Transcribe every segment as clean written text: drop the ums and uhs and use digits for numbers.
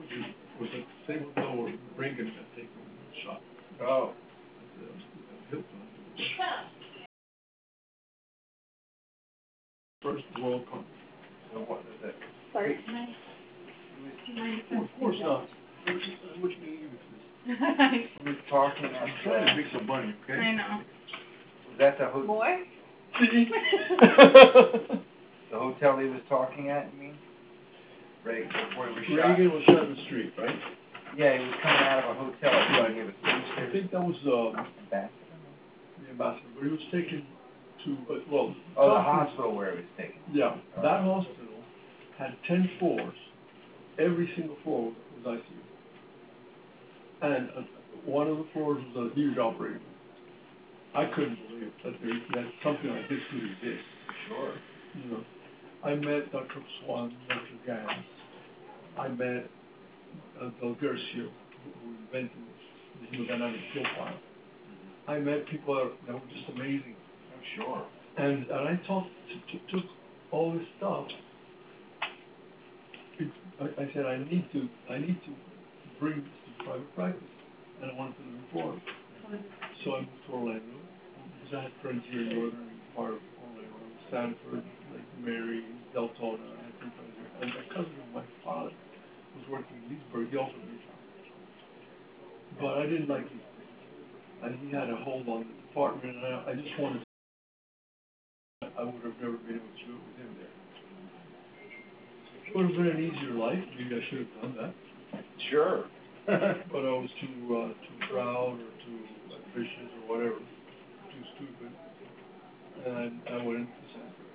was at the same hotel where Reagan got taken shot. Oh. Hilton. First World Cup. So what is it? Sorry. Of course not. Which meeting is this? He was talking at I'm trying to make some money, okay? I know. Was that the hotel? More? The hotel he was talking at, you mean? Right before he was shot? Reagan was shot in the street, right? Yeah, he was coming out of a hotel. Right. He was I think that was, ambassador? the ambassador, but he was taken to, well. Oh, the hospital where he was taken. Yeah, that hospital had 10 floors. Every single floor was ICU. And one of the floors was a huge operating room. I couldn't believe that something like this could exist. Sure. You know, I met Dr. Swan, Dr. Gans. I met Del Gercio, who invented the hemodynamic profile. I met people that were just amazing. Oh, sure. And I took all this stuff. I said I need to bring this to private practice, and I wanted to live in Florida. So I moved to Orlando because I had friends here in northern part of Orlando, Sanford, Lake Mary, Deltona. I had some friends here, and a cousin of my father was working in Leesburg. He offered me a job, but I didn't like him. And he had a hold on the department, and I just wanted. I would have never been able to do it with him there. It would have been an easier life. Maybe I should have done that. Sure. But I was too proud or too ambitious or whatever, too stupid, and I went into Sanford.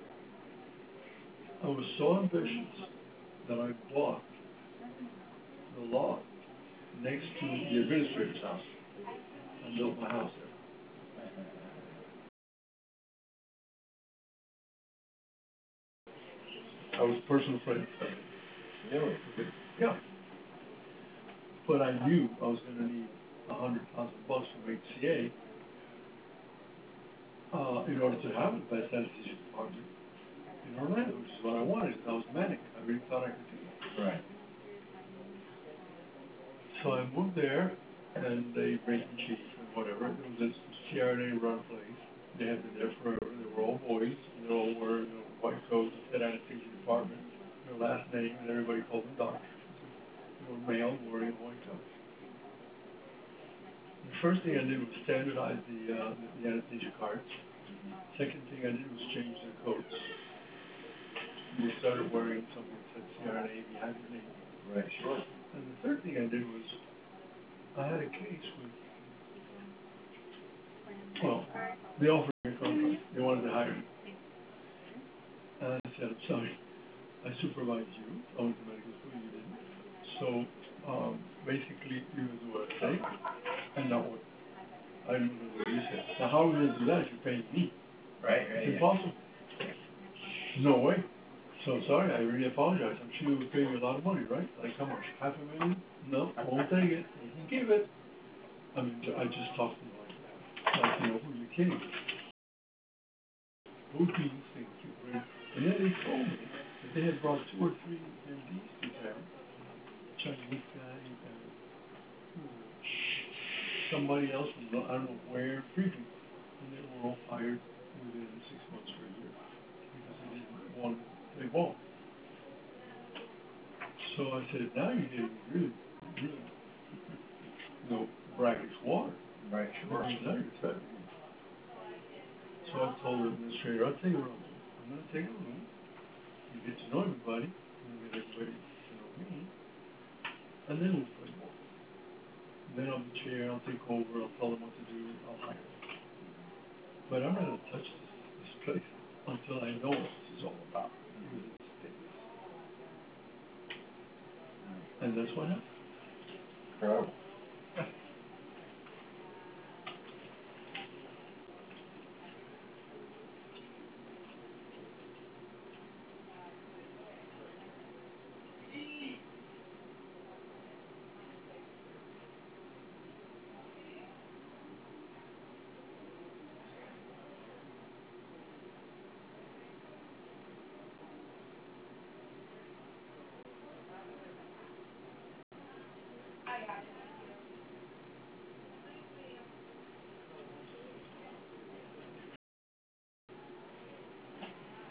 I was so ambitious that I bought the lot next to the administrator's house and built my house there. I was personal friend. Really? Yeah. But I knew I was going to need $100,000 from HCA in order to have the best anesthesia department in Orlando, which is what I wanted. I was manic. I really thought I could do it. Right. So I moved there, and they break and cheese and whatever. It was this CRNA run place. They had been there forever. They were all boys, and they all wore white coats and said anesthesia department, their last name, and everybody called them doctors. They were male wearing white coats. The first thing I did was standardize the anesthesia cards. Second thing I did was change their coats. We started wearing something that said CRNA behind the name. Right, sure. And the third thing I did was I had a case with, well, they offered me a contract. They wanted to hire me. And I said, I'm sorry, I supervised you. I went to medical school, you didn't. So basically, you do what I say and not what I do what you say. Now, how are we going to do that if you're paying me? Right, It's impossible. No way. So sorry, I really apologize. I'm sure you would pay me a lot of money, right? Like how much? $500,000? No, I won't take it. You can give it. I mean, I just talked to them like that. Like, who are you kidding? Who do you think you bring? And then they told me that they had brought 2 or 3 MDs to town. Chinese guy, somebody else from I don't know where, 3 people. And they were all fired within 6 months or a year because they didn't want to play ball. So I said, now you're getting really, brackish water. Right, sure. Now you're threatening me. So I told the administrator, I'll tell you what I'm doing. I'm going to take a room, you get to know everybody, you get everybody to know me, and then we'll play ball. And then I'll be chair, I'll take over, I'll tell them what to do, I'll hire them. But I'm not going to touch this place until I know what this is all about. And that's what happened. Incredible.